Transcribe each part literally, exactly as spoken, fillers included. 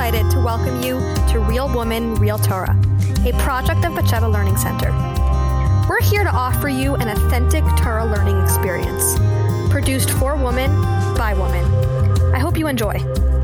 excited to welcome you to Real Woman, Real Torah, a project of Batsheva Learning Center. We're here to offer you an authentic Torah learning experience, produced for women, by women. I hope you enjoy.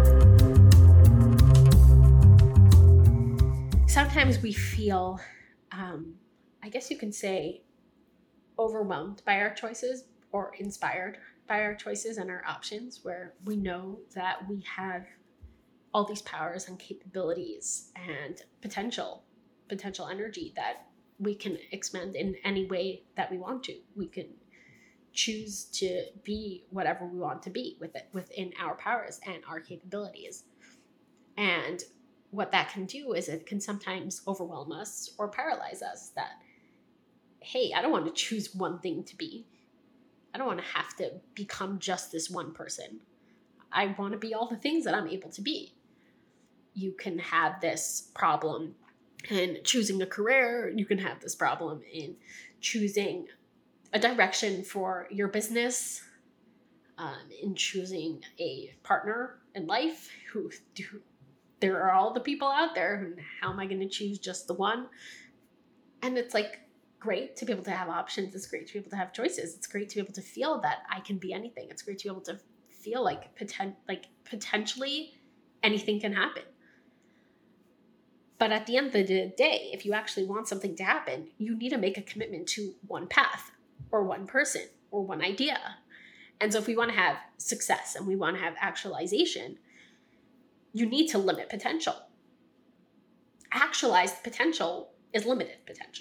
Sometimes we feel, um, I guess you can say, overwhelmed by our choices or inspired by our choices and our options, where we know that we have all these powers and capabilities and potential, potential energy that we can expend in any way that we want to. We can choose to be whatever we want to be with it, within our powers and our capabilities. And what that can do is it can sometimes overwhelm us or paralyze us that, hey, I don't want to choose one thing to be. I don't want to have to become just this one person. I want to be all the things that I'm able to be. You can have this problem in choosing a career. You can have this problem in choosing a direction for your business, um, in choosing a partner in life. Who do there are all the people out there who, how am I going to choose just the one? And it's like great to be able to have options. It's great to be able to have choices. It's great to be able to feel that I can be anything. It's great to be able to feel like poten- like potentially anything can happen. But at the end of the day, if you actually want something to happen, you need to make a commitment to one path or one person or one idea. And so if we want to have success and we want to have actualization, you need to limit potential. Actualized potential is limited potential.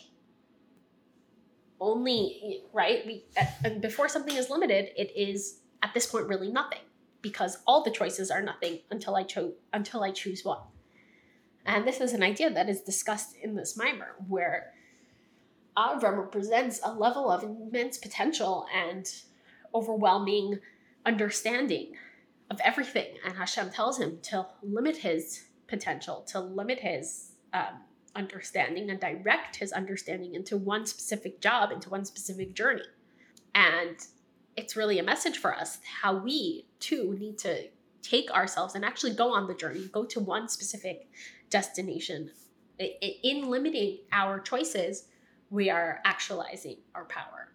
Only, right? We, and before something is limited, it is at this point really nothing, because all the choices are nothing until I cho- until I choose one. And this is an idea that is discussed in this mimer, where Avram represents a level of immense potential and overwhelming understanding of everything. And Hashem tells him to limit his potential, to limit his um, understanding and direct his understanding into one specific job, into one specific journey. And it's really a message for us how we too need to take ourselves and actually go on the journey, go to one specific destination. In limiting our choices, we are actualizing our power.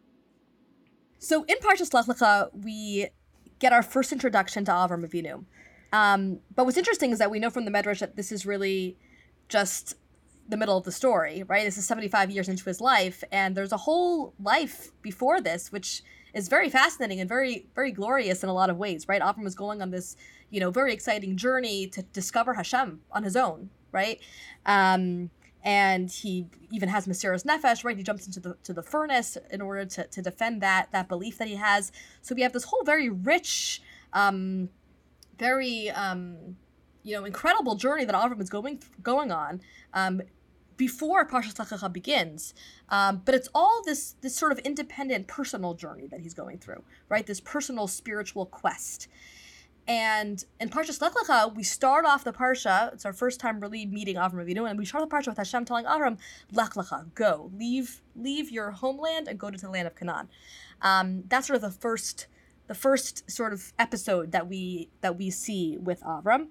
So in Parshas Lech Lecha, we get our first introduction to Avram Avinu. Um, but what's interesting is that we know from the Medrash that this is really just the middle of the story, right? This is seventy-five years into his life, and there's a whole life before this, which is very fascinating and very, very glorious in a lot of ways, right? Avram was going on this, you know, very exciting journey to discover Hashem on his own, right? Um, and he even has Mesiras Nefesh, right? He jumps into the to the furnace in order to, to defend that that belief that he has. So we have this whole very rich, um, very, um, you know, incredible journey that Avram is going going on. Um, before Parshas Lech Lecha begins, um, but it's all this this sort of independent personal journey that he's going through, right? This personal spiritual quest. And in Parshas Lech Lecha, we start off the parsha. It's our first time really meeting Avram Avinu, and we start the parsha with Hashem telling Avram, "Lech Lecha, go, leave, leave your homeland and go to the land of Canaan." Um, that's sort of the first, the first sort of episode that we that we see with Avram.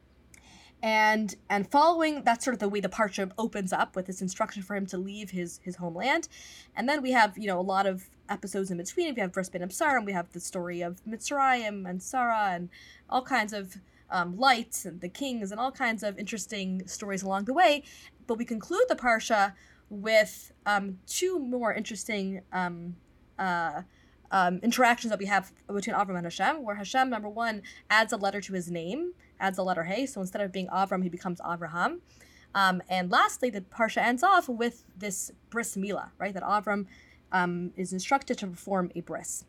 And and following, that's sort of the way the parsha opens up with this instruction for him to leave his his homeland. And then we have, you know, a lot of episodes in between. We have Bris Ben Absar, and we have the story of Mitzrayim and Sarah and all kinds of um, lights and the kings and all kinds of interesting stories along the way. But we conclude the parsha with um, two more interesting um, uh, um, interactions that we have between Avram and Hashem, where Hashem, number one, adds a letter to his name, adds a letter Hey, so instead of being Avram, he becomes Avraham. Um, and lastly, the parsha ends off with this bris milah, right? That Avram um, is instructed to perform a bris.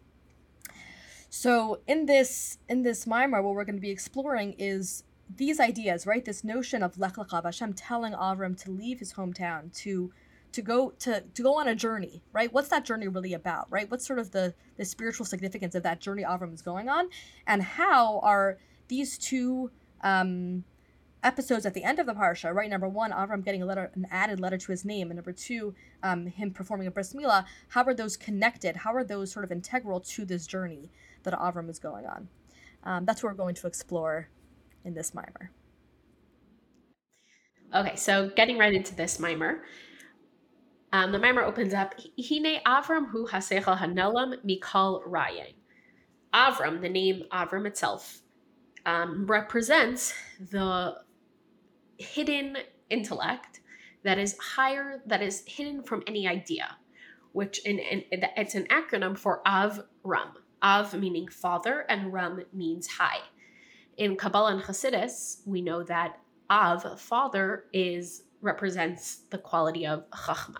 So in this in this mimer, what we're going to be exploring is these ideas, right? This notion of Lech Lecha, Hashem telling Avram to leave his hometown, to to go to to go on a journey, right? What's that journey really about, right? What's sort of the the spiritual significance of that journey Avram is going on, and how are these two um, episodes at the end of the parsha, right? Number one, Avram getting a letter, an added letter to his name, and number two, um, him performing a bris milah. How are those connected? How are those sort of integral to this journey that Avram is going on? Um, that's what we're going to explore in this mimer. Okay, so getting right into this mimer. Um, the mimer opens up, Hine Avram hu hasechel hanelam mikal rayin. Avram, the name Avram itself, um, represents the hidden intellect that is higher, that is hidden from any idea, which in, in it's an acronym for Av-Ram. Av meaning father, and Ram means high. In Kabbalah and Hasidus, we know that Av, father, is represents the quality of Chachma.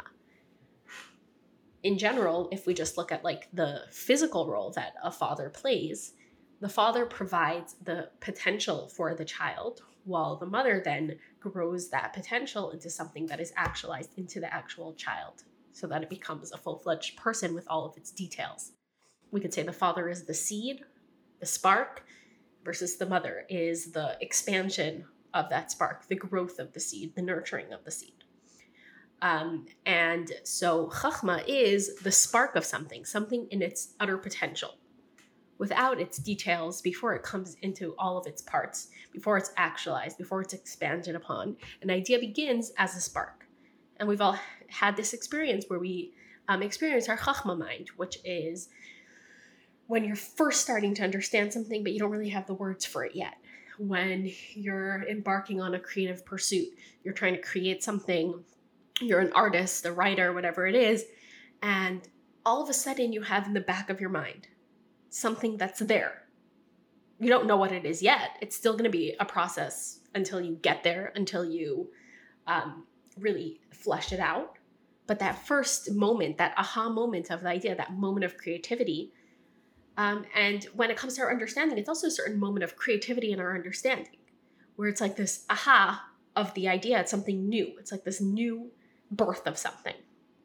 In general, if we just look at like the physical role that a father plays, the father provides the potential for the child, while the mother then grows that potential into something that is actualized into the actual child, so that it becomes a full-fledged person with all of its details. We could say the father is the seed, the spark, versus the mother is the expansion of that spark, the growth of the seed, the nurturing of the seed. Um, and so Chachma is the spark of something, something in its utter potential, without its details, before it comes into all of its parts, before it's actualized, before it's expanded upon. An idea begins as a spark. And we've all had this experience where we um, experience our Chachma mind, which is when you're first starting to understand something, but you don't really have the words for it yet. When you're embarking on a creative pursuit, you're trying to create something, you're an artist, a writer, whatever it is, and all of a sudden you have in the back of your mind something that's there. You don't know what it is yet. It's still going to be a process until you get there, until you um, really flesh it out. But that first moment, that aha moment of the idea, that moment of creativity, um, and when it comes to our understanding, it's also a certain moment of creativity in our understanding, where it's like this aha of the idea. It's something new. It's like this new birth of something.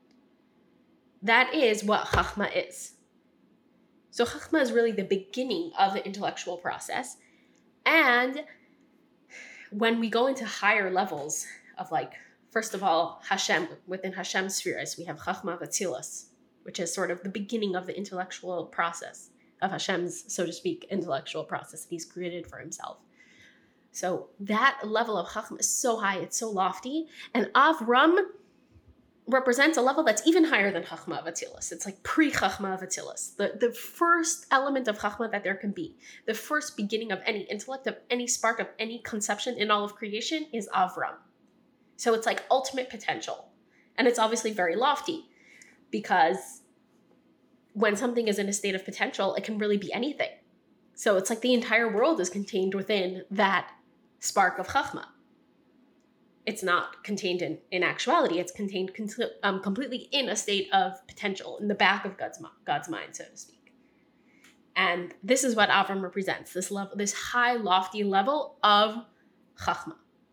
That is what Chachma is. So Chachma is really the beginning of the intellectual process. And when we go into higher levels of, like, first of all, Hashem, within Hashem's spheres, we have Chachma Vatzilus, which is sort of the beginning of the intellectual process of Hashem's, so to speak, intellectual process that he's created for himself. So that level of Chachma is so high, it's so lofty. And Avram represents a level that's even higher than Chachma Vatzilus. It's like pre-Chachma Vatzilus. The, the first element of Chachma that there can be, the first beginning of any intellect, of any spark, of any conception in all of creation is Avram. So it's like ultimate potential. And it's obviously very lofty, because when something is in a state of potential, it can really be anything. So it's like the entire world is contained within that spark of Chachma. It's not contained in, in actuality. It's contained con- um, completely in a state of potential, in the back of God's, God's mind, so to speak. And this is what Avram represents, this level, this high, lofty level of Chachma,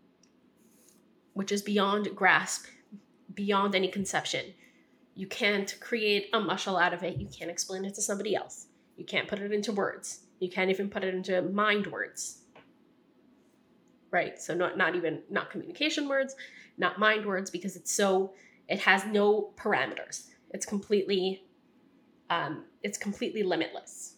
which is beyond grasp, beyond any conception. You can't create a mashal out of it. You can't explain it to somebody else. You can't put it into words. You can't even put it into mind words. Right? So not, not even, not communication words, not mind words, because it's so, it has no parameters. It's completely, um, it's completely limitless.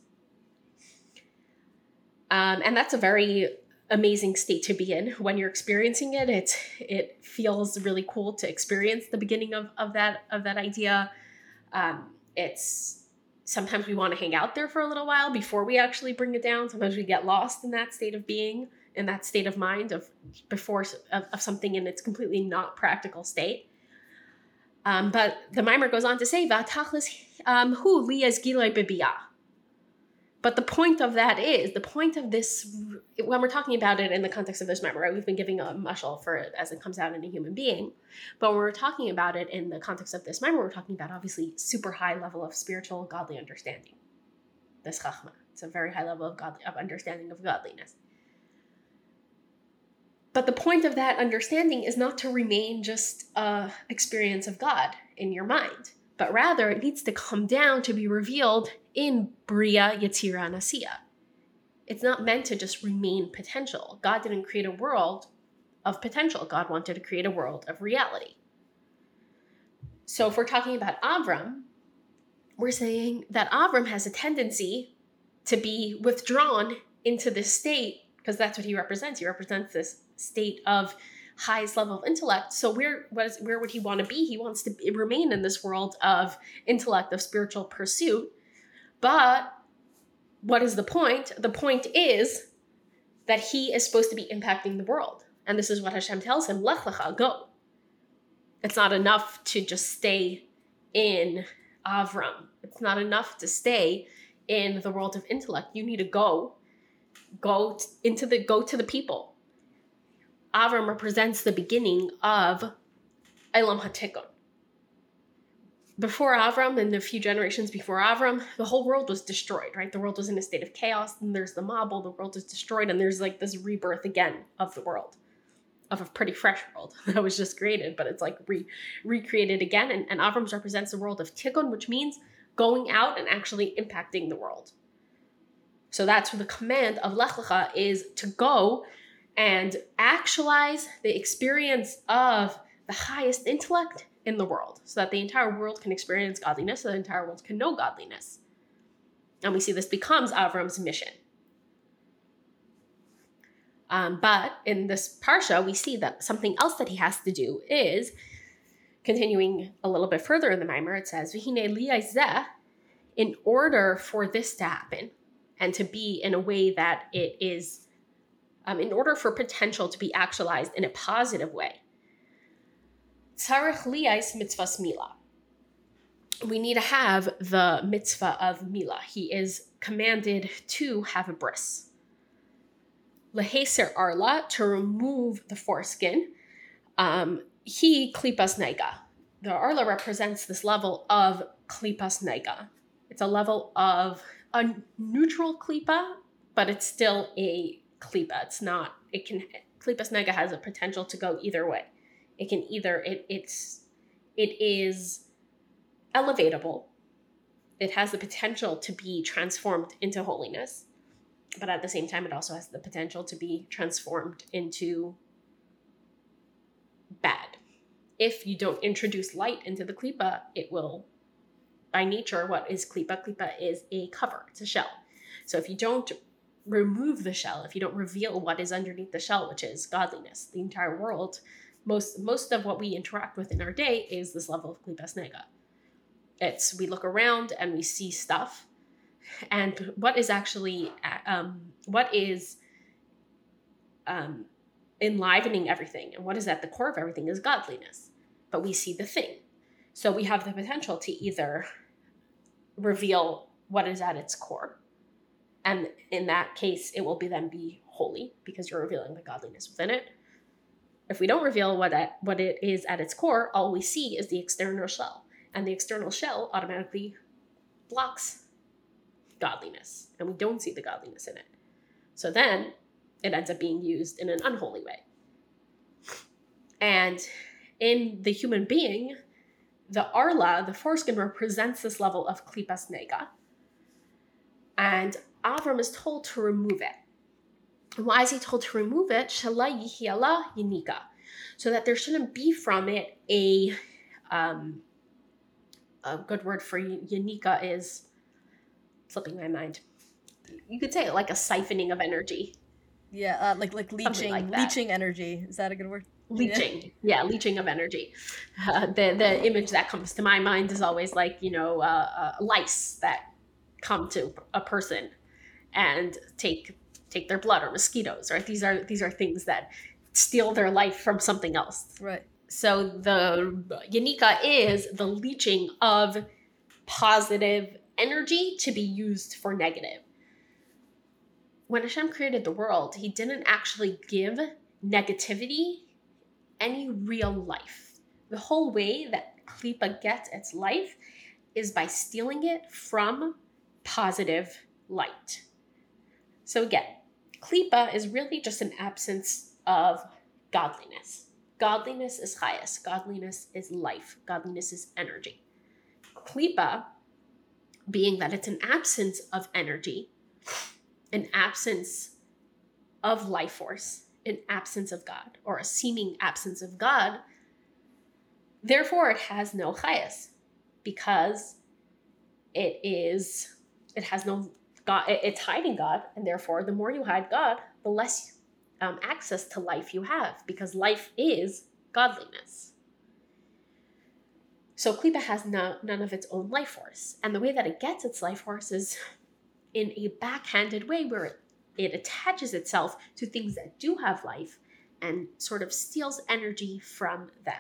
Um, and that's a very amazing state to be in. When you're experiencing it, it, it feels really cool to experience the beginning of, of that, of that idea. Um, it's, sometimes we want to hang out there for a little while before we actually bring it down. Sometimes we get lost in that state of being, in that state of mind of before of, of something in its completely not practical state. Um, but the mimer goes on to say, "V'atachlis um, hu liyas giloi b'biyah." But the point of that is, the point of this, when we're talking about it in the context of this mimer, right? We've been giving a mashal for it as it comes out in a human being. But when we're talking about it in the context of this mimer, we're talking about obviously super high level of spiritual, godly understanding. This chachma. It's a very high level of godly, of understanding of godliness. But the point of that understanding is not to remain just an experience of God in your mind, but rather it needs to come down to be revealed in Bria, Yetzira, and Asiya. It's not meant to just remain potential. God didn't create a world of potential. God wanted to create a world of reality. So if we're talking about Avram, we're saying that Avram has a tendency to be withdrawn into this state, because that's what he represents. He represents this state of highest level of intellect. So where was where would he want to be? He wants to be, remain in this world of intellect, of spiritual pursuit. But what is the point? The point is that he is supposed to be impacting the world. And this is what Hashem tells him, Lech lecha, go. It's not enough to just stay in Avram. It's not enough to stay in the world of intellect. You need to go, go t- into the, go to the people. Avram represents the beginning of Elam HaTikun. Before Avram and a few generations before Avram, the whole world was destroyed, right? The world was in a state of chaos, and there's the Mabul, the world is destroyed, and there's like this rebirth again of the world, of a pretty fresh world that was just created, but it's like re- recreated again. And, and Avram represents the world of Tikkun, which means going out and actually impacting the world. So that's where the command of Lech Lecha is to go and actualize the experience of the highest intellect in the world, so that the entire world can experience godliness, so the entire world can know godliness. And we see this becomes Avram's mission. Um, but in this parsha, we see that something else that he has to do is, continuing a little bit further in the mimer, it says, V'hinei liyazeh, in order for this to happen, and to be in a way that it is, um, in order for potential to be actualized in a positive way, tzarech liyais mitzvahs milah. We need to have the mitzvah of milah. He is commanded to have a bris. Leheser arla, to remove the foreskin. Um, he klipas nega. The arla represents this level of klipas nega. It's a level of a neutral klipa, but it's still a klipa. It's not, it can, klipas nega has a potential to go either way. It can either, it it's, it is elevatable. It has the potential to be transformed into holiness. But at the same time, it also has the potential to be transformed into bad. If you don't introduce light into the klipa, it will, by nature, what is klipa? Klipa is a cover, it's a shell. So if you don't remove the shell, if you don't reveal what is underneath the shell, which is godliness, the entire world, most most of what we interact with in our day is this level of klipas nega. It's, we look around and we see stuff, and what is actually, um, what is um, enlivening everything, and what is at the core of everything is godliness. But we see the thing. So we have the potential to either reveal what is at its core, and in that case, it will be then be holy, because you're revealing the godliness within it. If we don't reveal what at, what it is at its core, all we see is the external shell. And the external shell automatically blocks godliness, and we don't see the godliness in it. So then it ends up being used in an unholy way. And in the human being, the arla, the foreskin, represents this level of klipas nega. And Avram is told to remove it. Why is he told to remove it? Shala yihiala yanika. So that there shouldn't be from it a, um, a good word for yanika is, slipping my mind. You could say it like a siphoning of energy. Yeah, uh, like like leeching, like leeching energy. Is that a good word? Leeching, yeah, yeah leeching of energy. Uh, the the image that comes to my mind is always like, you know, uh, uh, lice that come to a person and take take their blood, or mosquitoes, right? These are these are things that steal their life from something else. Right. So the yanika is the leeching of positive energy to be used for negative. When Hashem created the world, he didn't actually give negativity any real life. The whole way that klipa gets its life is by stealing it from positive light. So again, klipa is really just an absence of godliness. Godliness is chayas. Godliness is life. Godliness is energy. Klipa, being that it's an absence of energy, an absence of life force, an absence of God, or a seeming absence of God, therefore it has no chayas, because it is, it has no God, it's hiding God, and therefore the more you hide God, the less um, access to life you have, because life is godliness. So Klippa has no, none of its own life force. And the way that it gets its life force is in a backhanded way, where it, it attaches itself to things that do have life and sort of steals energy from them.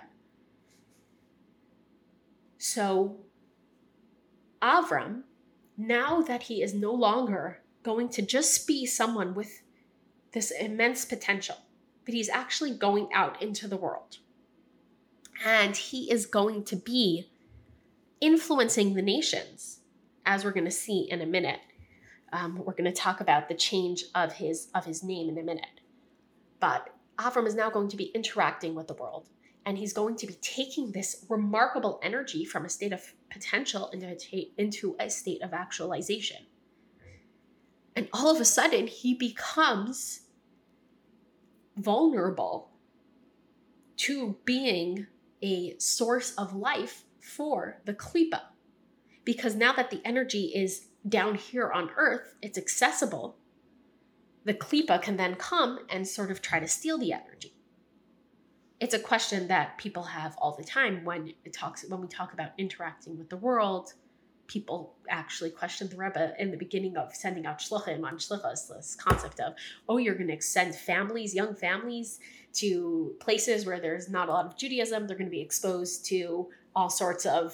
So Avram, now that he is no longer going to just be someone with this immense potential, but he's actually going out into the world. And he is going to be influencing the nations, as we're going to see in a minute. Um, we're going to talk about the change of his of his name in a minute. But Avram is now going to be interacting with the world, and he's going to be taking this remarkable energy from a state of potential into a, into a state of actualization. And all of a sudden, he becomes vulnerable to being a source of life for the Klippa. Because now that the energy is down here on Earth, it's accessible, the Klippa can then come and sort of try to steal the energy. It's a question that people have all the time when it talks when we talk about interacting with the world. People actually question the Rebbe in the beginning of sending out shluchim on shlichus, this concept of, oh, you're going to send families, young families, to places where there's not a lot of Judaism. They're going to be exposed to all sorts of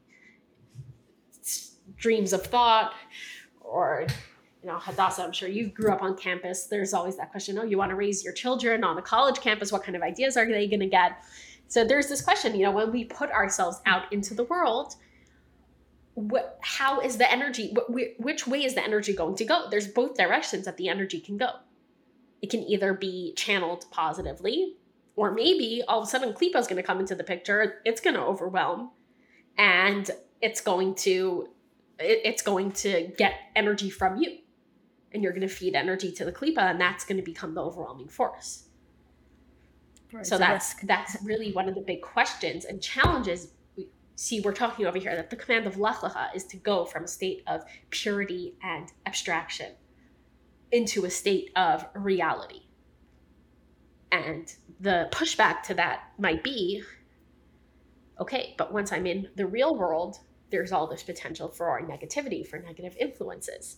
streams of thought, or, you know, Hadassah, I'm sure you grew up on campus. There's always that question, oh, you want to raise your children on a college campus. What kind of ideas are they going to get? So there's this question, you know, when we put ourselves out into the world, what, how is the energy, wh- which way is the energy going to go? There's both directions that the energy can go. It can either be channeled positively, or maybe all of a sudden Klippa is going to come into the picture. It's going to overwhelm, and it's going to it, it's going to get energy from you, and you're going to feed energy to the Klippa, and that's going to become the overwhelming force. Right, so that's that's really one of the big questions and challenges. We see, we're talking over here that the command of Lech Lecha is to go from a state of purity and abstraction into a state of reality. And the pushback to that might be, okay, but once I'm in the real world, there's all this potential for our negativity, for negative influences.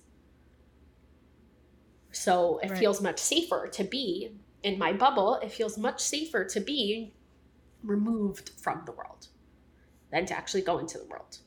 So it right. feels much safer to be in my bubble. It feels much safer to be removed from the world than to actually go into the world.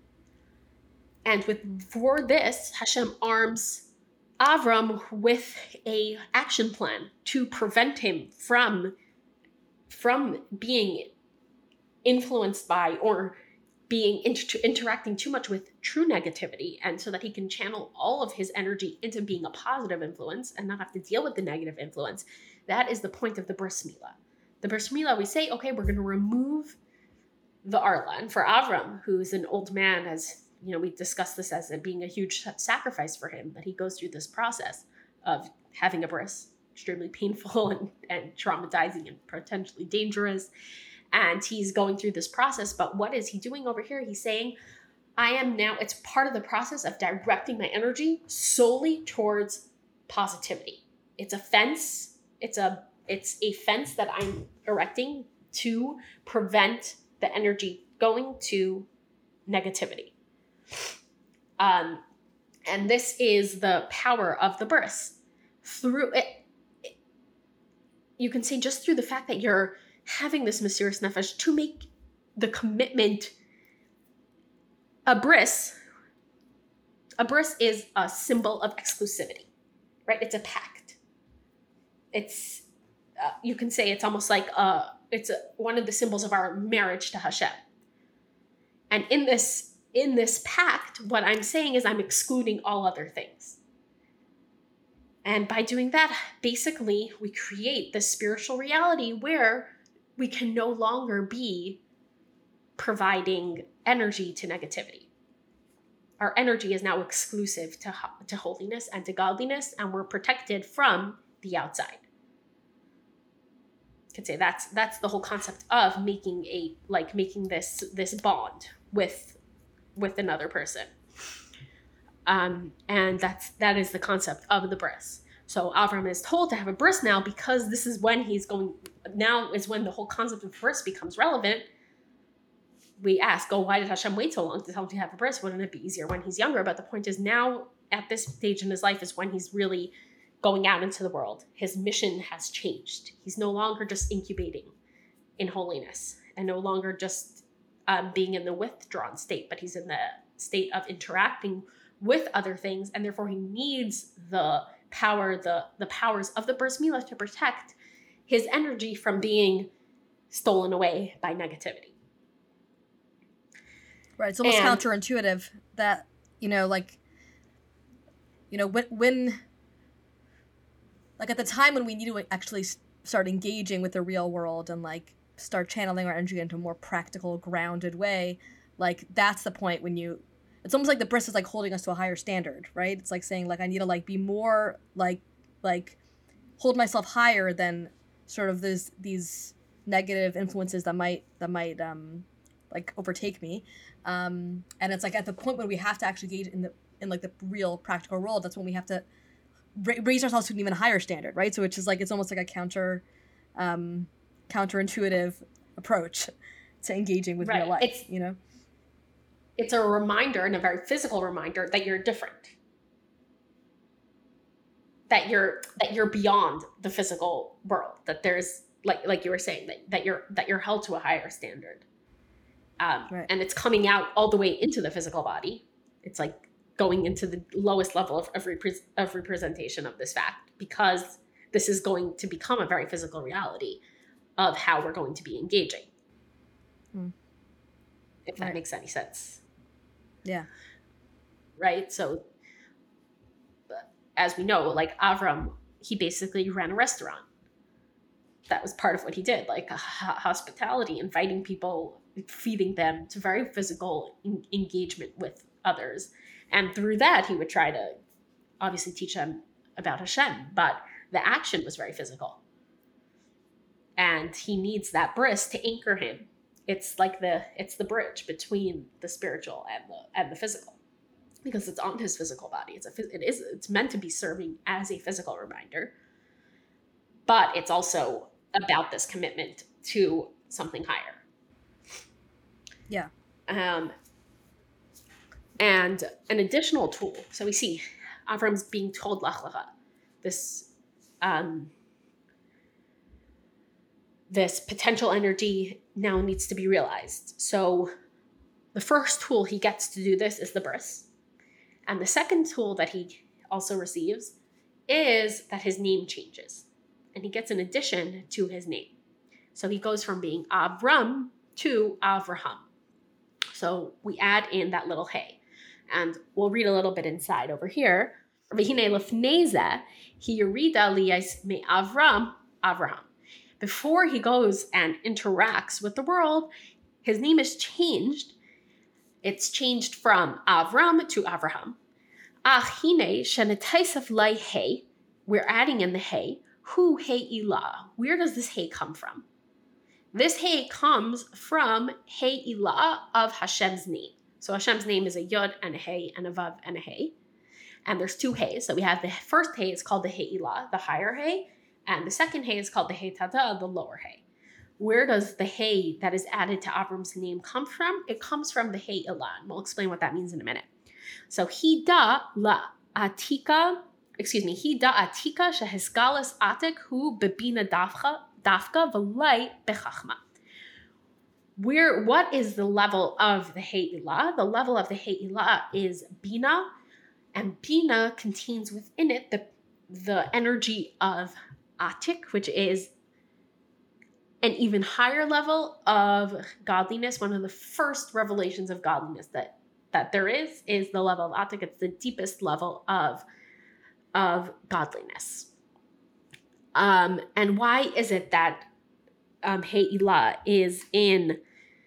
And with for this, Hashem arms Avram with a action plan to prevent him from, from being influenced by or being inter- interacting too much with true negativity, and so that he can channel all of his energy into being a positive influence and not have to deal with the negative influence. That is the point of the Bris Milah. The Bris Milah, we say, okay, we're going to remove the Arla. And for Avram, who's an old man, as you know, we discussed this as it being a huge sacrifice for him, that he goes through this process of having a bris, extremely painful and, and traumatizing and potentially dangerous. And he's going through this process. But what is he doing over here? He's saying, I am now, it's part of the process of directing my energy solely towards positivity. It's a fence. It's a, it's a fence that I'm erecting to prevent the energy going to negativity. Um, and this is the power of the bris. Through it, it, you can say just through the fact that you're having this Mesiras Nefesh to make the commitment. A bris, a bris is a symbol of exclusivity, right? It's a pact. It's, uh, you can say it's almost like a, it's a, one of the symbols of our marriage to Hashem. And in this In this pact, what I'm saying is I'm excluding all other things. And by doing that, basically, we create this spiritual reality where we can no longer be providing energy to negativity. Our energy is now exclusive to, to holiness and to godliness, and we're protected from the outside. You could say that's that's the whole concept of making a like making this this bond with with another person. Um, and that's, that is the concept of the bris. So Avram is told to have a bris now because this is when he's going, now is when the whole concept of bris becomes relevant. We ask, oh, why did Hashem wait so long to tell him to have a bris? Wouldn't it be easier when he's younger? But the point is now at this stage in his life is when he's really going out into the world. His mission has changed. He's no longer just incubating in holiness and no longer just um, being in the withdrawn state, but he's in the state of interacting with other things. And therefore he needs the power, the, the powers of the Bris Milah to protect his energy from being stolen away by negativity. Right. It's almost And- counterintuitive that, you know, like, you know, when, when, like at the time when we need to actually start engaging with the real world and like start channeling our energy into a more practical, grounded way, like that's the point when you, it's almost like the bris is like holding us to a higher standard, right? It's like saying like, I need to like be more like, like hold myself higher than sort of this, these negative influences that might, that might, um, like overtake me. Um, and it's like at the point when we have to actually engage in the, in like the real practical world, that's when we have to ra- raise ourselves to an even higher standard, right? So it's just like, it's almost like a counter, um, counterintuitive approach to engaging with Right. real life, It's- you know? It's a reminder, and a very physical reminder, that you're different. That you're that you're beyond the physical world. That there's like like you were saying that, that you're that you're held to a higher standard. Um, Right. And it's coming out all the way into the physical body. It's like going into the lowest level of of, repre- of representation of this fact, because this is going to become a very physical reality of how we're going to be engaging. Hmm. If that Right. makes any sense. Yeah. Right? So, as we know, like Avram, he basically ran a restaurant. That was part of what he did, like h- hospitality, inviting people, feeding them. It's a very physical en- engagement with others. And through that, he would try to obviously teach them about Hashem, but the action was very physical. And he needs that bris to anchor him. It's like the it's the bridge between the spiritual and the and the physical, because it's on his physical body. It's a phys- it is it's meant to be serving as a physical reminder, but it's also about this commitment to something higher. Yeah. Um, and an additional tool. So we see Avram's being told lach lecha, this um, this potential energy now needs to be realized. So the first tool he gets to do this is the bris. And the second tool that he also receives is that his name changes. And he gets an addition to his name. So he goes from being Avram to Avraham. So we add in that little hey. And we'll read a little bit inside over here. V'hinei lefnei zeh, hi yorida liyas me Avram, Avraham. Before he goes and interacts with the world, his name is changed. It's changed from Avram to Avraham. Achine shenetaisef lai hey. We're adding in the hey. Hu hey ilah. Where does this hey come from? This hey comes from hey ilah of Hashem's name. So Hashem's name is a yud and a hey and a vav and a hey. And there's two heys. So we have the first hey is called the hey ilah, the higher hey. And the second hey is called the hey tada, the lower hey. Where does the hey that is added to Avram's name come from? It comes from the hey ilah. And we'll explain what that means in a minute. So hida la atika, excuse me, hida atika shehisgalas atik hu bebina dafka dafka v'lai bechachma. Where, what is the level of the hey ilah? The level of the hey ilah is bina, and bina contains within it the the energy of atik, which is an even higher level of godliness. One of the first revelations of godliness that that there is is the level of atik. It's the deepest level of of godliness. Um, and why is it that um, Hey Ilah is in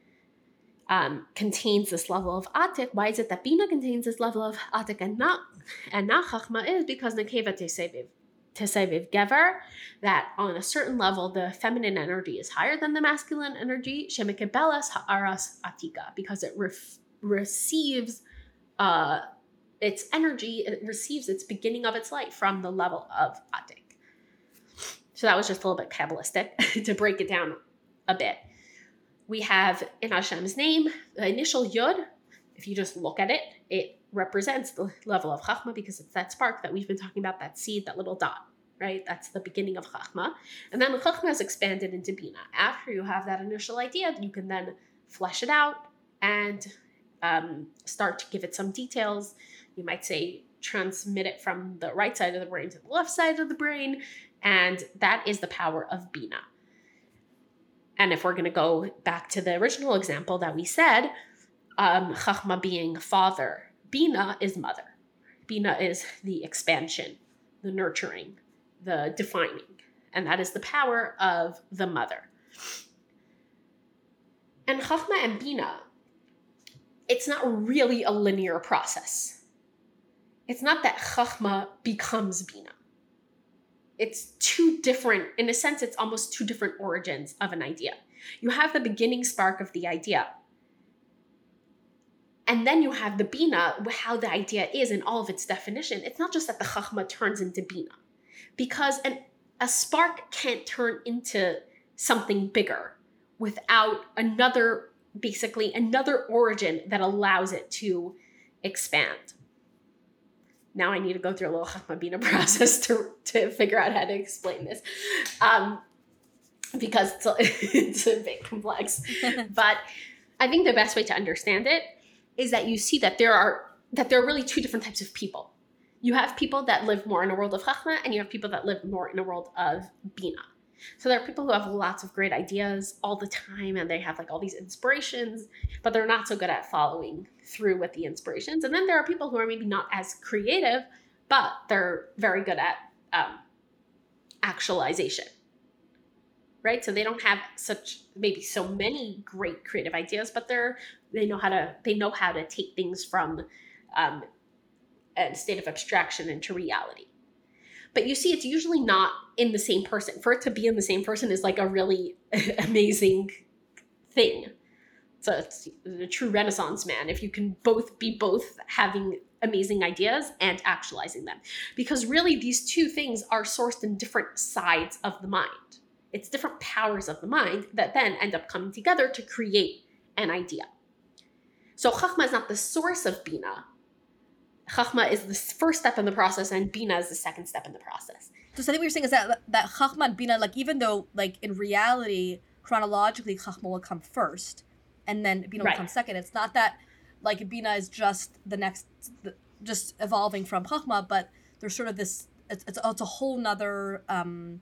um, contains this level of atik? Why is it that bina contains this level of atik and not and not chachma? Is because nekeva teseviv teseviv gever, that on a certain level the feminine energy is higher than the masculine energy. Shemikebelas ha'aras atika, because it ref, receives uh, its energy, it receives its beginning of its light from the level of Atik. So that was just a little bit Kabbalistic to break it down a bit. We have in Hashem's name, the initial Yud. If you just look at it, it represents the level of Chachma because it's that spark that we've been talking about, that seed, that little dot, right? That's the beginning of Chachma. And then the Chachma is expanded into Bina. After you have that initial idea, you can then flesh it out and um, start to give it some details. You might say transmit it from the right side of the brain to the left side of the brain. And that is the power of Bina. And if we're going to go back to the original example that we said, um, Chachma being father, Bina is mother. Bina is the expansion, the nurturing, the defining. And that is the power of the mother. And Chachma and Bina, it's not really a linear process. It's not that Chachma becomes Bina. It's two different, in a sense, it's almost two different origins of an idea. You have the beginning spark of the idea. And then you have the Bina, how the idea is in all of its definition. It's not just that the Chachma turns into Bina. Because an, a spark can't turn into something bigger without another, basically another origin that allows it to expand. Now I need to go through a little Chachma Bina process to, to figure out how to explain this. Um, because it's a, it's a bit complex. But I think the best way to understand it is that you see that there are that there are really two different types of people. You have people that live more in a world of Chachma, and you have people that live more in a world of Bina. So there are people who have lots of great ideas all the time, and they have like all these inspirations, but they're not so good at following through with the inspirations. And then there are people who are maybe not as creative, but they're very good at um, actualization, right? So they don't have such maybe so many great creative ideas, but they're they know how to they know how to take things from um, a state of abstraction into reality. But you see, it's usually not in the same person. For it to be in the same person is like a really amazing thing. So it's a true Renaissance man if you can both be both having amazing ideas and actualizing them. Because really these two things are sourced in different sides of the mind. It's different powers of the mind that then end up coming together to create an idea. So Chachma is not the source of Bina. Chachma is the first step in the process, and Bina is the second step in the process. So I think what you're saying is that that Chachma and Bina, like even though like in reality, chronologically, Chachma will come first, and then Bina Right. will come second. It's not that like Bina is just the next, the, just evolving from Chachma, but there's sort of this. It's it's, it's a whole nother. Um,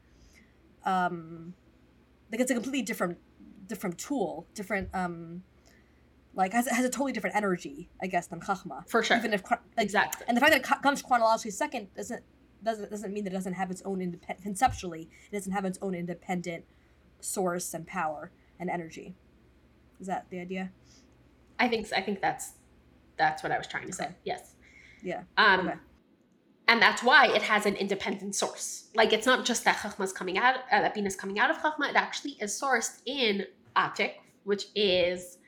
um, like it's a completely different, different tool, different. Um, Like has has a totally different energy, I guess, than Chachma. For sure. Even if like, Exactly. and the fact that it co- comes chronologically second doesn't doesn't doesn't mean that it doesn't have its own independent conceptually. It doesn't have its own independent source and power and energy. Is that the idea? I think I think that's that's what I was trying to say. Okay. Yes. Yeah. Um, Okay. And that's why it has an independent source. Like it's not just that Chachma is coming out, uh, that Bina is coming out of Chachma. It actually is sourced in Atik, which is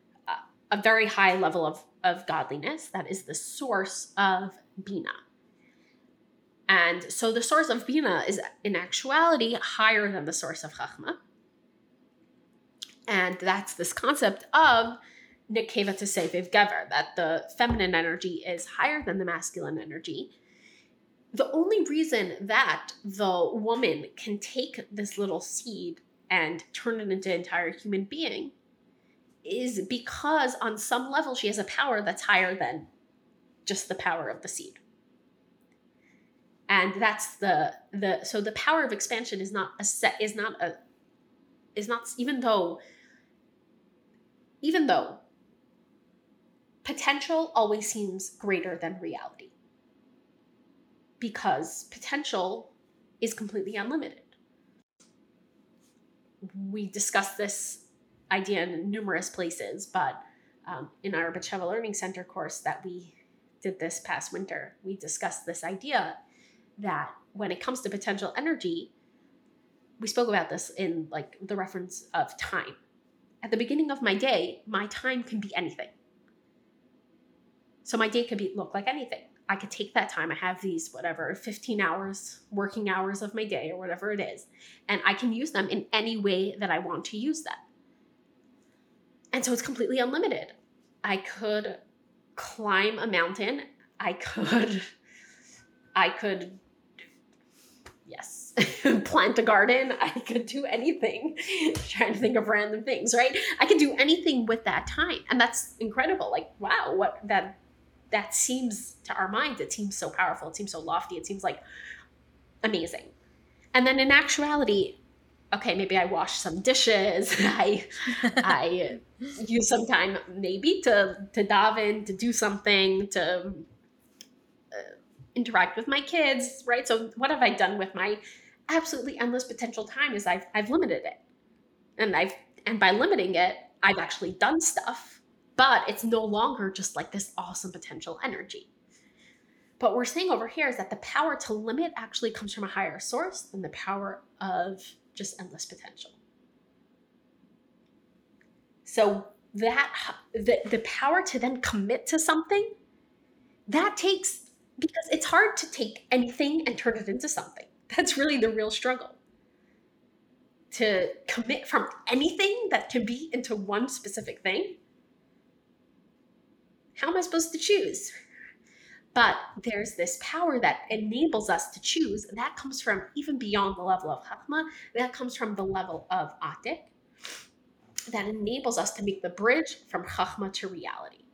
a very high level of, of godliness. That is the source of Bina. And so the source of Bina is in actuality higher than the source of Chachma. And that's this concept of Nekeva Teseviv Gever, that the feminine energy is higher than the masculine energy. The only reason that the woman can take this little seed and turn it into an entire human being is because on some level she has a power that's higher than just the power of the seed. And that's the the so the power of expansion is not a set is not a is not even though even though potential always seems greater than reality. Because potential is completely unlimited. We discussed this idea in numerous places, but um, in our Batsheva Learning Center course that we did this past winter, we discussed this idea that when it comes to potential energy, we spoke about this in like the reference of time. At the beginning of my day, my time can be anything. So my day could be look like anything. I could take that time. I have these, whatever, fifteen hours, working hours of my day or whatever it is. And I can use them in any way that I want to use them. And so it's completely unlimited. I could climb a mountain. I could, I could, yes, plant a garden. I could do anything. Trying to think of random things, right? I could do anything with that time. And that's incredible. Like, wow, what that, that seems to our minds, it seems so powerful. It seems so lofty. It seems like amazing. And then in actuality, okay, maybe I wash some dishes. I, I use some time maybe to, to dive in, to do something, to uh, interact with my kids, right? So what have I done with my absolutely endless potential time is I've, I've limited it. And I've, and by limiting it, I've actually done stuff. But it's no longer just like this awesome potential energy. But what we're saying over here is that the power to limit actually comes from a higher source than the power of just endless potential. So that the, the power to then commit to something, that takes, because it's hard to take anything and turn it into something. That's really the real struggle. To commit from anything that can be into one specific thing. How am I supposed to choose? But there's this power that enables us to choose. That comes from even beyond the level of Chachma. That comes from the level of Atik. That enables us to make the bridge from Chachma to reality.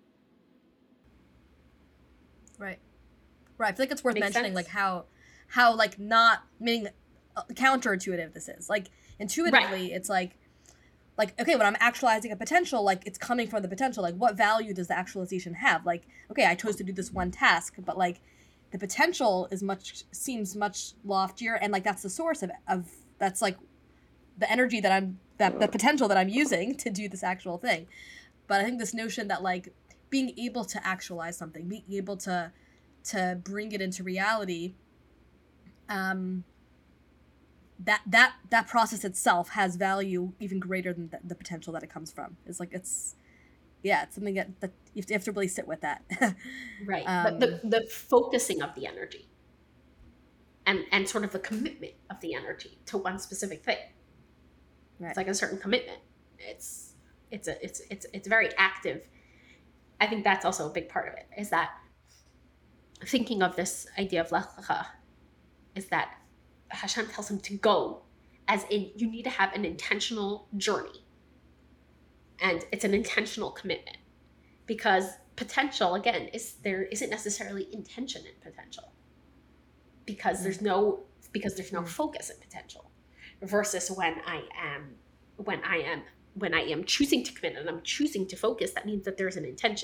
Right. Right. I feel like it's worth Makes mentioning sense? like how, how like not, meaning uh, counterintuitive this is. Like intuitively, Right. it's like, like, okay, when I'm actualizing a potential, like, it's coming from the potential. Like, what value does the actualization have? Like, okay, I chose to do this one task, but, like, the potential is much, seems much loftier, and, like, that's the source of, of that's, like, the energy that I'm, that the potential that I'm using to do this actual thing. But I think this notion that, like, being able to actualize something, being able to, to bring it into reality, um... that that that process itself has value even greater than the, the potential that it comes from. It's like, it's, yeah, it's something that, that you, have to, you have to really sit with that. Right. Um, but the, the focusing of the energy and, and sort of the commitment of the energy to one specific thing. right. It's like a certain commitment. It's, it's a, it's, it's, it's very active. I think that's also a big part of it, is that thinking of this idea of Lech Lecha is that Hashem tells him to go, as in you need to have an intentional journey. And it's an intentional commitment. Because potential, again, is there isn't necessarily intention in potential. Because mm. there's no because there's no mm. focus in potential. Versus when I am when I am when I am choosing to commit and I'm choosing to focus, that means that there's an intention.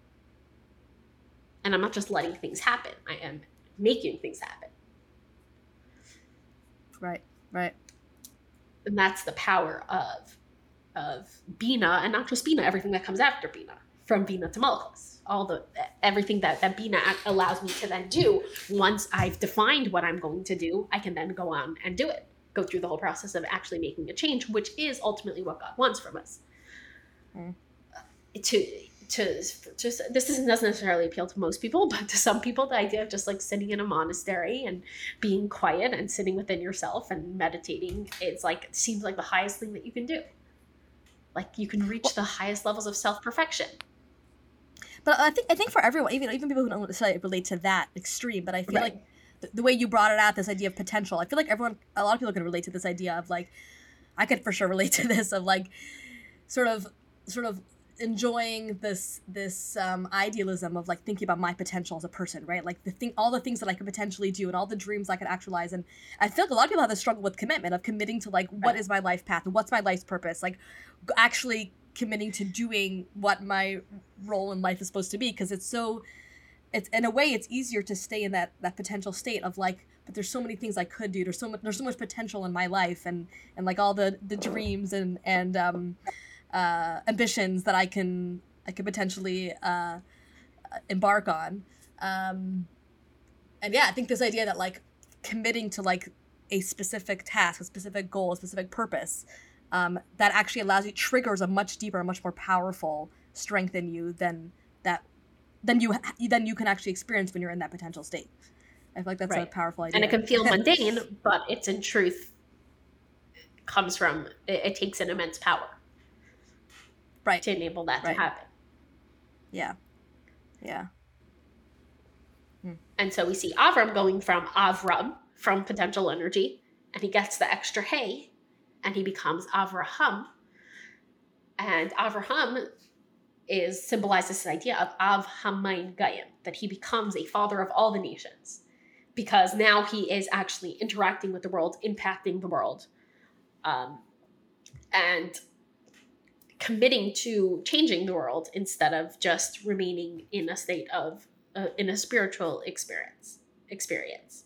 And I'm not just letting things happen. I am making things happen. Right, right. And that's the power of of Bina, and not just Bina, everything that comes after Bina, from Bina to Malchus. All the everything that, that Bina allows me to then do. Once I've defined what I'm going to do, I can then go on and do it. Go through the whole process of actually making a change, which is ultimately what God wants from us. Mm. To to just this doesn't necessarily appeal to most people, but to some people, the idea of just like sitting in a monastery and being quiet and sitting within yourself and meditating, it's like it seems like the highest thing that you can do. Like you can reach the highest levels of self-perfection. But I think I think for everyone, even even people who don't necessarily relate to that extreme, but I feel right. like the, the way you brought it out, this idea of potential, I feel like everyone, a lot of people can relate to this idea of like, I could for sure relate to this of like, sort of, sort of. enjoying this this um, idealism of like thinking about my potential as a person, right? Like the thing, all the things that I could potentially do and all the dreams I could actualize. And I feel like a lot of people have this struggle with commitment of committing to like, what is my life path and what's my life's purpose? Like actually committing to doing what my role in life is supposed to be. Cause it's so, it's in a way it's easier to stay in that, that potential state of like, but there's so many things I could do. There's so much, there's so much potential in my life and, and like all the, the dreams and, and, um, uh, ambitions that I can I could potentially uh, embark on, um, and yeah, I think this idea that like committing to like a specific task, a specific goal, a specific purpose, um, that actually allows you triggers a much deeper, much more powerful strength in you than that than you than you can actually experience when you're in that potential state. I feel like that's right. a powerful idea. And it can feel mundane, but it's in truth comes from, it, it takes an immense power. Right. To enable that right. to happen. Yeah. Yeah. Hmm. And so we see Avram going from Avram, from potential energy, and he gets the extra hay, and he becomes Avraham. And Avraham is symbolizes this idea of Av Hamayin Gayim, that he becomes a father of all the nations, because now he is actually interacting with the world, impacting the world, um, and committing to changing the world instead of just remaining in a state of uh, in a spiritual experience experience.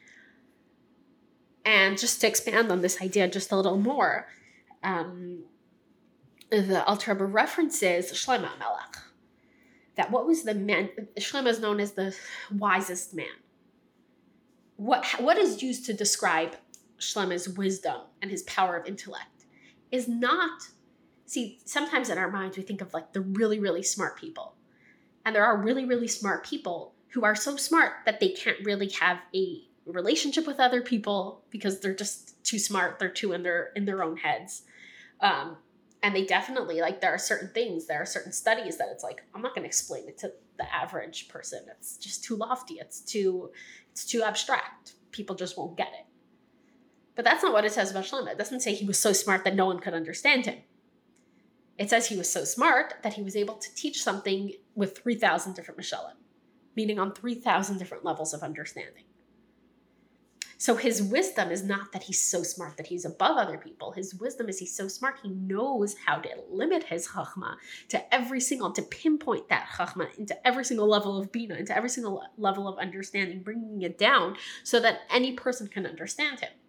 And just to expand on this idea just a little more, um, the Alter Rebbe references Shlomo Melech. That what was the man? Shlomo is known as the wisest man. What what is used to describe Shlomo's wisdom and his power of intellect is not. See, sometimes in our minds we think of like the really really smart people, and there are really really smart people who are so smart that they can't really have a relationship with other people because they're just too smart. They're too in their in their own heads. Um, And they definitely, like, there are certain things, there are certain studies that it's like, I'm not going to explain it to the average person. It's just too lofty. It's too, it's too abstract. People just won't get it. But that's not what it says about Shlomo. It doesn't say he was so smart that no one could understand him. It says he was so smart that he was able to teach something with three thousand different Mishalim, meaning on three thousand different levels of understanding. So his wisdom is not that he's so smart that he's above other people. His wisdom is he's so smart he knows how to limit his chachma to every single, to pinpoint that chachma into every single level of bina, into every single level of understanding, bringing it down so that any person can understand him.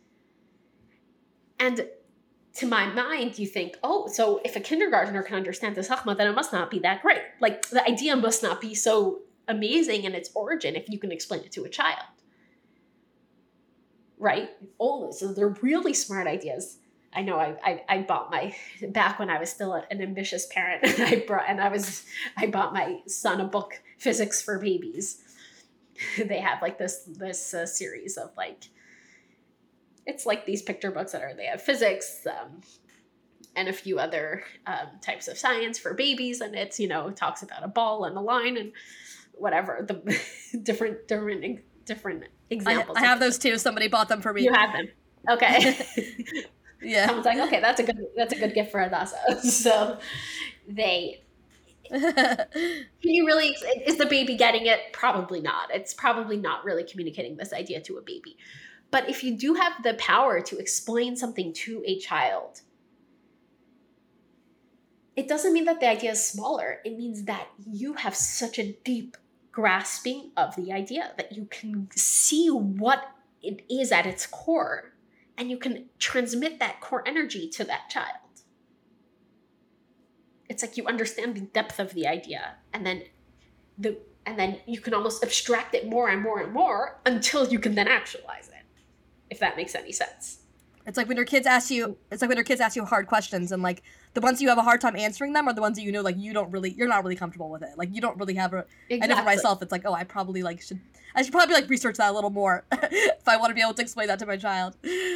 And to my mind, you think, oh, so if a kindergartner can understand this chachma, then it must not be that great. Like, the idea must not be so amazing in its origin if you can explain it to a child. Right? All so they're really smart ideas. I know I, I I bought my back when I was still an ambitious parent. I brought and I was I bought my son a book, Physics for Babies. They have like this this uh, series of like, it's like these picture books that are they have physics um, and a few other um, types of science for babies, and it's, you know, it talks about a ball and a line and whatever the different different different examples. I, I have those too. Somebody bought them for me. You have them. Okay. Yeah. Someone's like, okay, that's a good that's a good gift for Adasa. So they can you really is the baby getting it? Probably not. It's probably not really communicating this idea to a baby. But if you do have the power to explain something to a child, it doesn't mean that the idea is smaller. It means that you have such a deep grasping of the idea that you can see what it is at its core, and you can transmit that core energy to that child. It's like you understand the depth of the idea, and then the and then you can almost abstract it more and more and more until you can then actualize it, if that makes any sense. It's like when your kids ask you, it's like when your kids ask you hard questions, and like the ones you have a hard time answering them are the ones that you know, like you don't really, you're not really comfortable with it. Like you don't really have a, exactly. I know for myself, it's like, oh, I probably like should, I should probably like research that a little more if I want to be able to explain that to my child.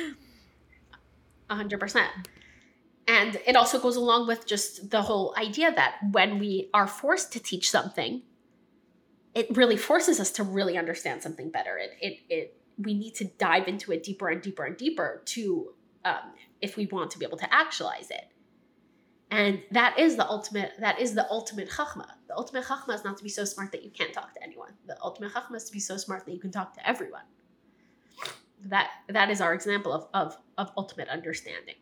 A hundred percent. And it also goes along with just the whole idea that when we are forced to teach something, it really forces us to really understand something better. It, it, it, we need to dive into it deeper and deeper and deeper to, um, if we want to be able to actualize it. And that is the ultimate, that is the ultimate chachma. The ultimate chachma is not to be so smart that you can't talk to anyone. The ultimate chachma is to be so smart that you can talk to everyone. That, that is our example of, of, of ultimate understanding.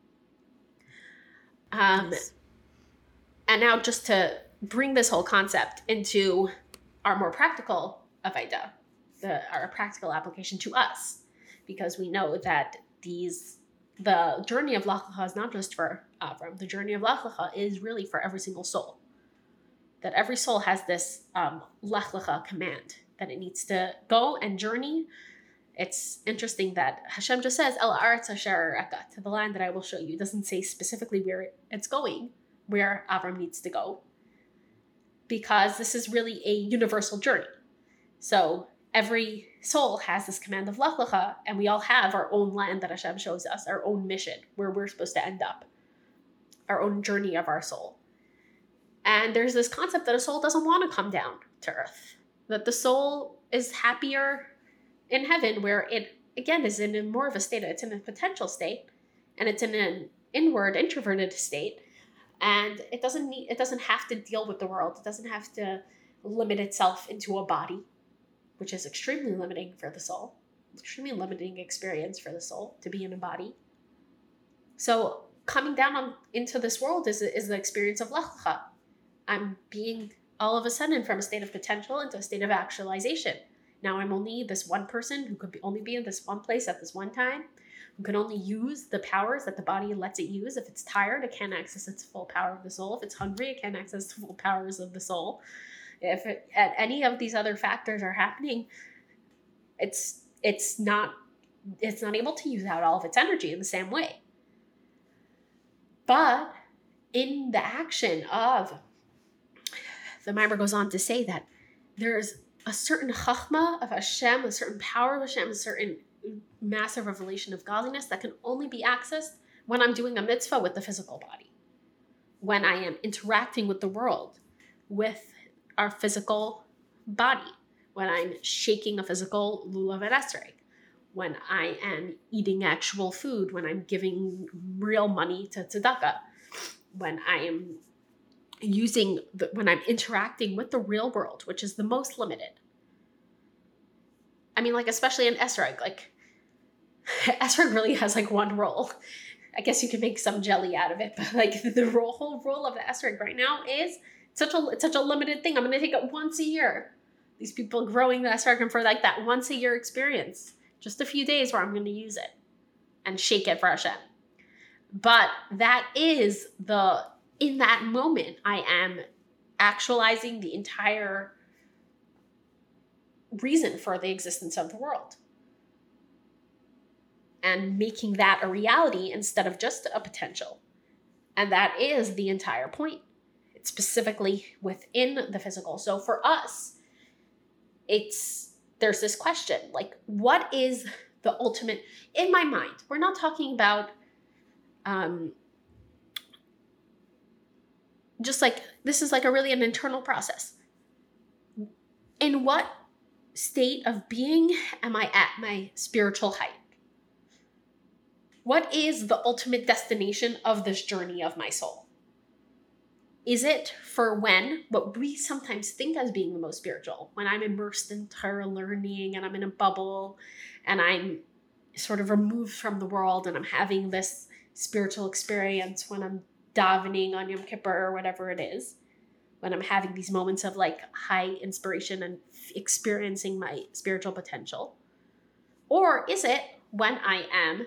Um, yes. And now just to bring this whole concept into our more practical Avaida, the our practical application to us, because we know that these the journey of Lech Lecha is not just for Avram. The journey of Lech Lecha is really for every single soul. That every soul has this um, Lech Lecha command that it needs to go and journey. It's interesting that Hashem just says El Aretz Asher Araka, to the land that I will show you. It doesn't say specifically where it's going, where Avram needs to go. because this is really a universal journey. So every soul has this command of Lech Lecha, and we all have our own land that Hashem shows us, our own mission, where we're supposed to end up, our own journey of our soul. And there's this concept that a soul doesn't want to come down to earth, that the soul is happier in heaven, where it, again, is in a more of a state, it's in a potential state, and it's in an inward, introverted state, and it doesn't need, it doesn't have to deal with the world. It doesn't have to limit itself into a body, which is extremely limiting for the soul, extremely limiting experience for the soul to be in a body. So coming down on into this world is, is the experience of Lech Lecha. I'm being all of a sudden from a state of potential into a state of actualization. Now I'm only this one person who could be, only be in this one place at this one time, who can only use the powers that the body lets it use. If it's tired, it can't access its full power of the soul. If it's hungry, it can't access the full powers of the soul. If it, at any of these other factors are happening, it's it's not it's not able to use out all of its energy in the same way. But in the action of, the Mimer goes on to say that there's a certain chachma of Hashem, a certain power of Hashem, a certain massive revelation of godliness that can only be accessed when I'm doing a mitzvah with the physical body, when I am interacting with the world, with our physical body, when I'm shaking a physical lulav and esrog, when I am eating actual food, when I'm giving real money to tzedakah, when I am using, the, when I'm interacting with the real world, which is the most limited. I mean, like, especially in esrog, like, esrog really has like one role. I guess you can make some jelly out of it, but like the role, whole role of the esrog right now is such a it's such a limited thing. I'm going to take it once a year. These people growing the esrog for like that once a year experience, just a few days where I'm going to use it and shake it for Hashem. But that is the, in that moment, I am actualizing the entire reason for the existence of the world. And making that a reality instead of just a potential. And that is the entire point. It's specifically within the physical. So for us, it's, there's this question, like, what is the ultimate, in my mind, we're not talking about um, just like, this is like a really an internal process. In what state of being am I at my spiritual height? What is the ultimate destination of this journey of my soul? Is it for when, what we sometimes think as being the most spiritual, when I'm immersed in Torah learning and I'm in a bubble and I'm sort of removed from the world and I'm having this spiritual experience when I'm davening on Yom Kippur or whatever it is, when I'm having these moments of like high inspiration and experiencing my spiritual potential? Or is it when I am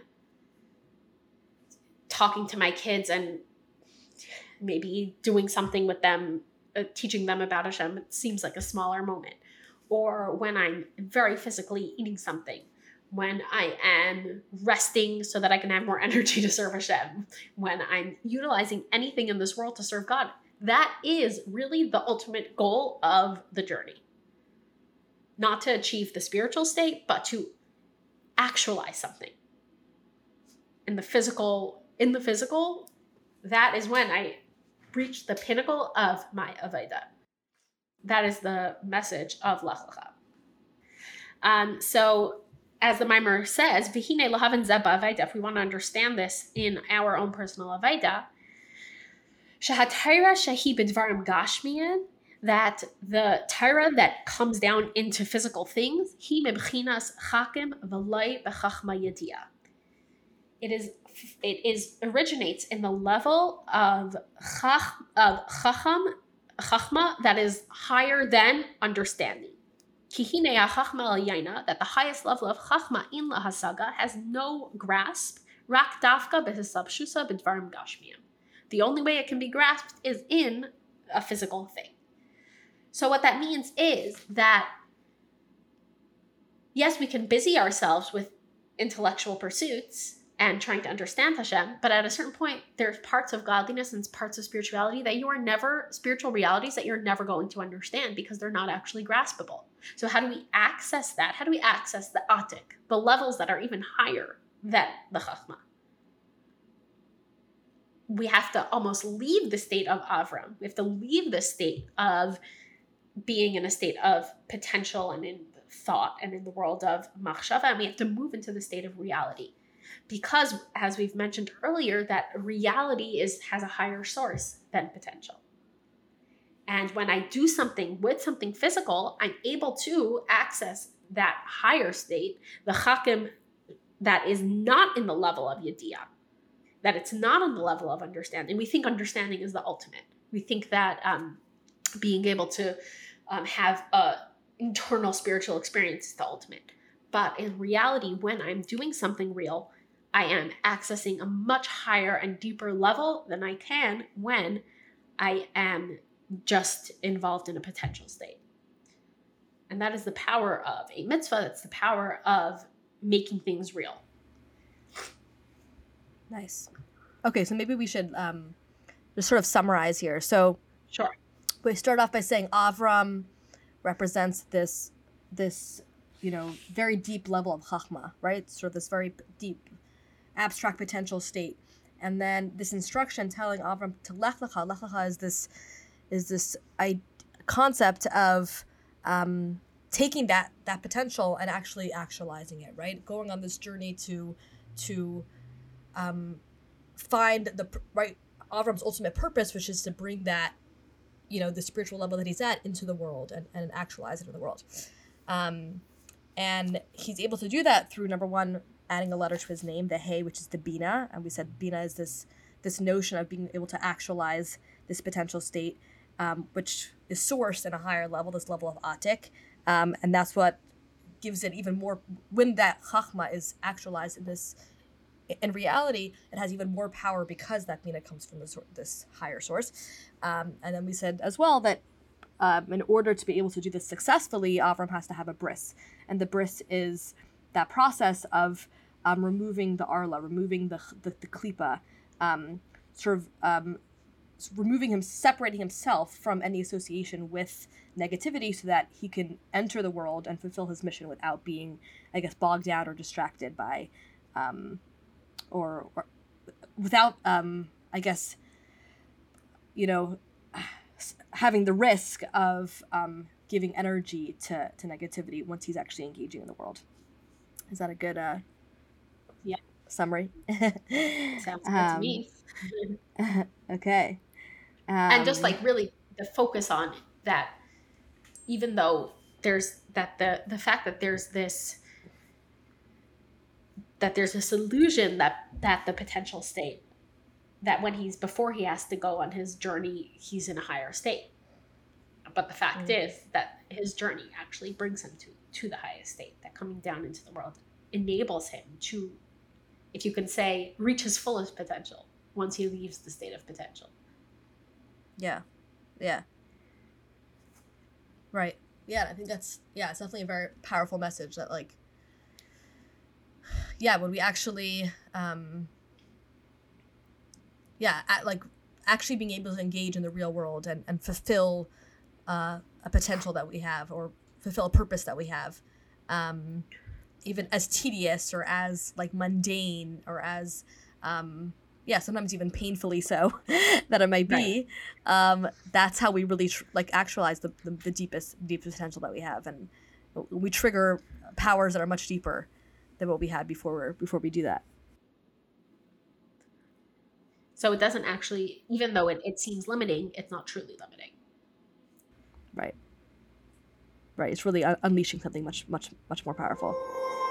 talking to my kids and maybe doing something with them, uh, teaching them about Hashem? It seems like a smaller moment. Or when I'm very physically eating something, when I am resting so that I can have more energy to serve Hashem, when I'm utilizing anything in this world to serve God. That is really the ultimate goal of the journey. Not to achieve the spiritual state, but to actualize something. In the physical, in the physical, that is when I reach the pinnacle of my Avodah. That is the message of Lech Lecha. Um, so, as the Mimer says, V'hinei lahaven zeh ba'avodah, if we want to understand this in our own personal Avodah, Shehatayra shehi b'dvarim gashmiyin, that the Torah that comes down into physical things, hi mebchinas chakim v'loi b'chachma yediyah. It is, it is originates in the level of chach, of chacham, chachma that is higher than understanding. Ki hinei hachma el yaina, that the highest level of chachma in lahasaga has no grasp. Rak dafka b'hisabshusa b'dvarim gashmiyim. The only way it can be grasped is in a physical thing. So what that means is that, yes, we can busy ourselves with intellectual pursuits and trying to understand Hashem. But at a certain point, there's parts of godliness and parts of spirituality that you are never, spiritual realities that you're never going to understand because they're not actually graspable. So how do we access that? How do we access the atik, the levels that are even higher than the chachma? We have to almost leave the state of Avram. We have to leave the state of being in a state of potential and in thought and in the world of machshava, and we have to move into the state of reality. Because, as we've mentioned earlier, that reality is has a higher source than potential. And when I do something with something physical, I'm able to access that higher state, the chakim that is not in the level of yediyah, that it's not on the level of understanding. We think understanding is the ultimate. We think that um, being able to um, have a internal spiritual experience is the ultimate. But in reality, when I'm doing something real, I am accessing a much higher and deeper level than I can when I am just involved in a potential state. And that is the power of a mitzvah. That's the power of making things real. Nice. Okay, so maybe we should um, just sort of summarize here. So sure. We start off by saying Avram represents this, this, you know, very deep level of chachma, right? Sort of this very deep, abstract potential state. And then this instruction telling Avram to lech lecha. Lech lecha is this, is this I, concept of um, taking that that potential and actually actualizing it, right? Going on this journey to to um, find the right Avram's ultimate purpose, which is to bring that, you know, the spiritual level that he's at into the world and, and actualize it in the world. Um, and he's able to do that through, number one, adding a letter to his name, the Hey, which is the Bina. And we said Bina is this this notion of being able to actualize this potential state, um, which is sourced at a higher level, this level of atik. Um, and that's what gives it even more, when that chachma is actualized in this, in reality, it has even more power because that Bina comes from this, this higher source. Um, and then we said as well that um, in order to be able to do this successfully, Avram has to have a bris. And the bris is that process of um, removing the arla, removing the the, the klipa, um, sort of um, removing him, separating himself from any association with negativity so that he can enter the world and fulfill his mission without being, I guess, bogged down or distracted by, um, or, or without, um, I guess, you know, having the risk of um, giving energy to, to negativity once he's actually engaging in the world. Is that a good uh, yeah summary? Sounds good um, to me. Okay. Um, and just like really the focus on that, even though there's that the the fact that there's this that there's this illusion that that the potential state, that when he's before he has to go on his journey, he's in a higher state. But the fact mm. is that his journey actually brings him to to the highest state, that coming down into the world enables him to, if you can say, reach his fullest potential once he leaves the state of potential. Yeah. Yeah. Right. Yeah, I think that's, yeah, it's definitely a very powerful message that, like, yeah, when we actually, um, yeah, at, like, actually being able to engage in the real world and, and fulfill uh, a potential that we have, or fulfill a purpose that we have, um, even as tedious or as, like, mundane or as, um, yeah, sometimes even painfully so that it might be, right. um, that's how we really tr- like actualize the, the, the deepest deepest potential that we have, and we trigger powers that are much deeper than what we had before before we do that. So it doesn't actually, even though it, it seems limiting, it's not truly limiting. Right. Right. It's really un- unleashing something much much much more powerful.